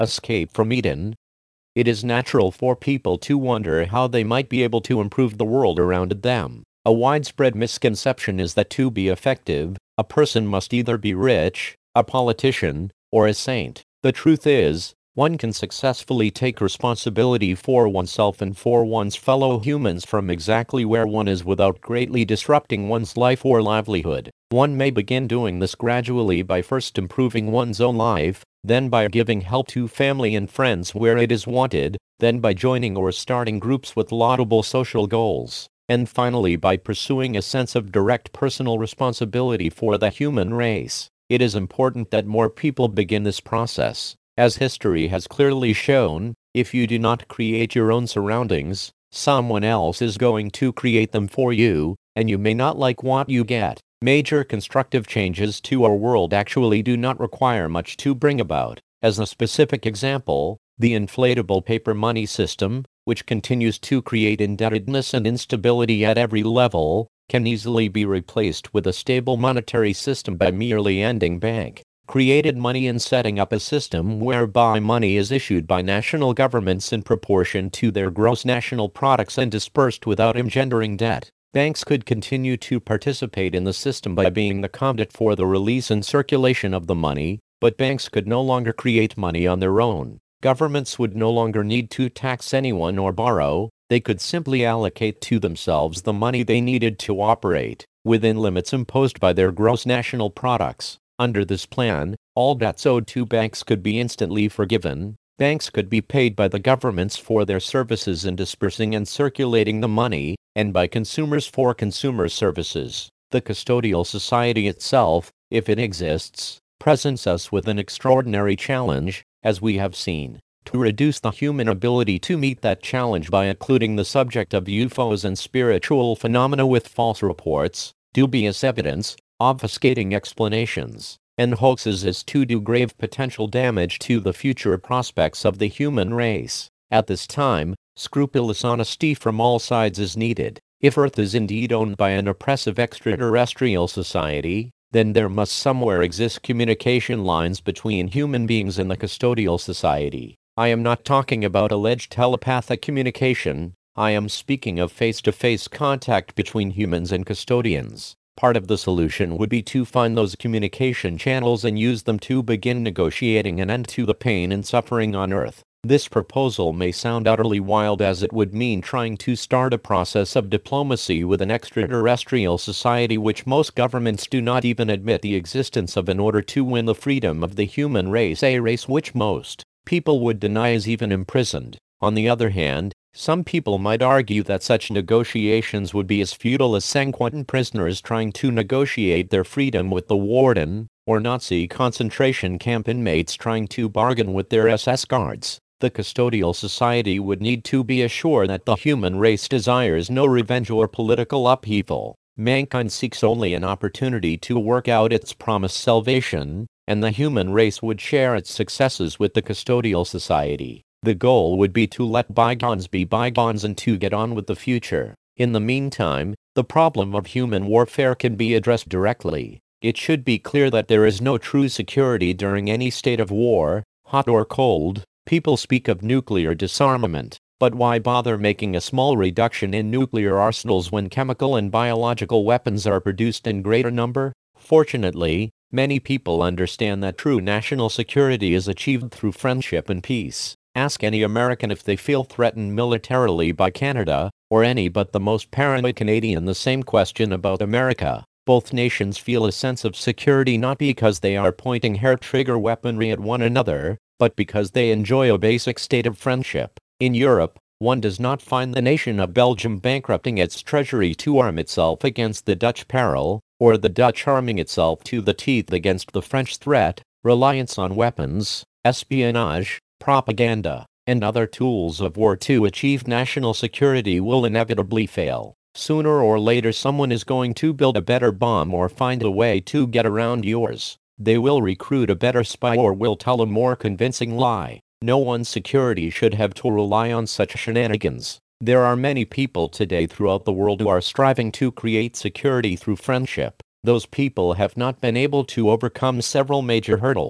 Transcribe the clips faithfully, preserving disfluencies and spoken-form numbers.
Escape from Eden. It is natural for people to wonder how they might be able to improve the world around them. A widespread misconception is that to be effective, a person must either be rich, a politician, or a saint. The truth is, one can successfully take responsibility for oneself and for one's fellow humans from exactly where one is without greatly disrupting one's life or livelihood. One may begin doing this gradually by first improving one's own life, then by giving help to family and friends where it is wanted, then by joining or starting groups with laudable social goals, and finally by pursuing a sense of direct personal responsibility for the human race. It is important that more people begin this process. As history has clearly shown, if you do not create your own surroundings, someone else is going to create them for you, and you may not like what you get. Major constructive changes to our world actually do not require much to bring about. As a specific example, the inflatable paper money system, which continues to create indebtedness and instability at every level, can easily be replaced with a stable monetary system by merely ending bank created money and setting up a system whereby money is issued by national governments in proportion to their gross national products and dispersed without engendering debt. Banks could continue to participate in the system by being the conduit for the release and circulation of the money, but banks could no longer create money on their own. Governments would no longer need to tax anyone or borrow. They could simply allocate to themselves the money they needed to operate, within limits imposed by their gross national products. Under this plan, all debts owed to banks could be instantly forgiven. Banks could be paid by the governments for their services in dispersing and circulating the money, and by consumers for consumer services. The custodial society itself, if it exists, presents us with an extraordinary challenge, as we have seen. To reduce the human ability to meet that challenge by including the subject of U F Os and spiritual phenomena with false reports, dubious evidence, obfuscating explanations, and hoaxes is to do grave potential damage to the future prospects of the human race. At this time, scrupulous honesty from all sides is needed. If Earth is indeed owned by an oppressive extraterrestrial society, then there must somewhere exist communication lines between human beings and the custodial society. I am not talking about alleged telepathic communication. I am speaking of face-to-face contact between humans and custodians. Part of the solution would be to find those communication channels and use them to begin negotiating an end to the pain and suffering on Earth. This proposal may sound utterly wild, as it would mean trying to start a process of diplomacy with an extraterrestrial society which most governments do not even admit the existence of in order to win the freedom of the human race, a race which most people would deny is even imprisoned. On the other hand, some people might argue that such negotiations would be as futile as San Quentin prisoners trying to negotiate their freedom with the warden, or Nazi concentration camp inmates trying to bargain with their S S guards. The custodial society would need to be assured that the human race desires no revenge or political upheaval. Mankind seeks only an opportunity to work out its promised salvation, and the human race would share its successes with the custodial society. The goal would be to let bygones be bygones and to get on with the future. In the meantime, the problem of human warfare can be addressed directly. It should be clear that there is no true security during any state of war, hot or cold. People speak of nuclear disarmament, but why bother making a small reduction in nuclear arsenals when chemical and biological weapons are produced in greater number? Fortunately, many people understand that true national security is achieved through friendship and peace. Ask any American if they feel threatened militarily by Canada, or any but the most paranoid Canadian the same question about America. Both nations feel a sense of security not because they are pointing hair-trigger weaponry at one another, but because they enjoy a basic state of friendship. In Europe, one does not find the nation of Belgium bankrupting its treasury to arm itself against the Dutch peril, or the Dutch arming itself to the teeth against the French threat. Reliance on weapons, espionage, propaganda, and other tools of war to achieve national security will inevitably fail. Sooner or later someone is going to build a better bomb or find a way to get around yours. They will recruit a better spy or will tell a more convincing lie. No one's security should have to rely on such shenanigans. There are many people today throughout the world who are striving to create security through friendship. Those people have not been able to overcome several major hurdles.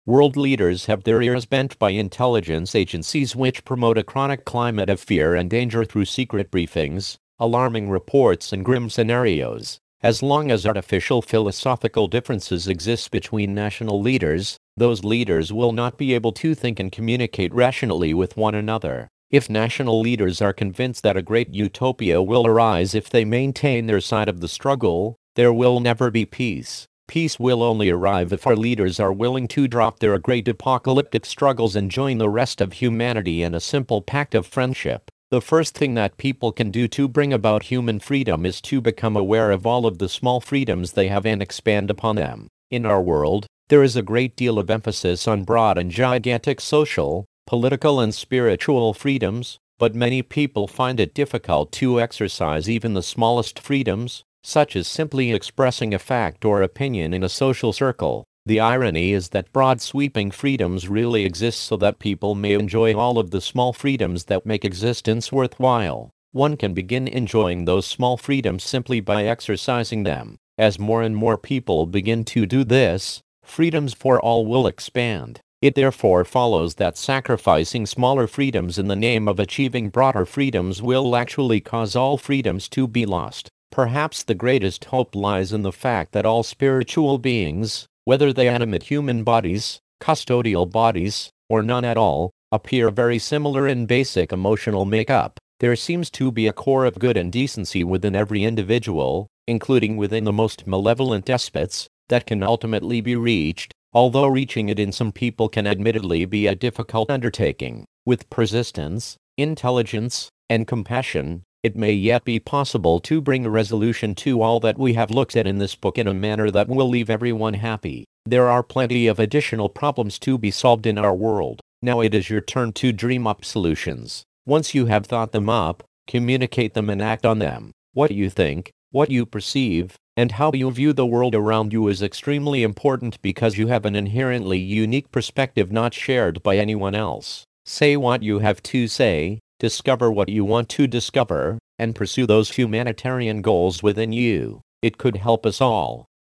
World leaders have their ears bent by intelligence agencies which promote a chronic climate of fear and danger through secret briefings, alarming reports and grim scenarios. As long as artificial philosophical differences exist between national leaders, those leaders will not be able to think and communicate rationally with one another. If national leaders are convinced that a great utopia will arise if they maintain their side of the struggle, there will never be peace. Peace will only arrive if our leaders are willing to drop their great apocalyptic struggles and join the rest of humanity in a simple pact of friendship. The first thing that people can do to bring about human freedom is to become aware of all of the small freedoms they have and expand upon them. In our world, there is a great deal of emphasis on broad and gigantic social, political and spiritual freedoms, but many people find it difficult to exercise even the smallest freedoms, such as simply expressing a fact or opinion in a social circle. The irony is that broad sweeping freedoms really exist so that people may enjoy all of the small freedoms that make existence worthwhile. One can begin enjoying those small freedoms simply by exercising them. As more and more people begin to do this, freedoms for all will expand. It therefore follows that sacrificing smaller freedoms in the name of achieving broader freedoms will actually cause all freedoms to be lost. Perhaps the greatest hope lies in the fact that all spiritual beings, whether they animate human bodies, custodial bodies, or none at all, appear very similar in basic emotional makeup. There seems to be a core of good and decency within every individual, including within the most malevolent despots, that can ultimately be reached, although reaching it in some people can admittedly be a difficult undertaking. With persistence, intelligence, and compassion, it may yet be possible to bring a resolution to all that we have looked at in this book in a manner that will leave everyone happy. There are plenty of additional problems to be solved in our world. Now it is your turn to dream up solutions. Once you have thought them up, communicate them and act on them. What you think, what you perceive, and how you view the world around you is extremely important because you have an inherently unique perspective not shared by anyone else. Say what you have to say, discover what you want to discover, and pursue those humanitarian goals within you. It could help us all.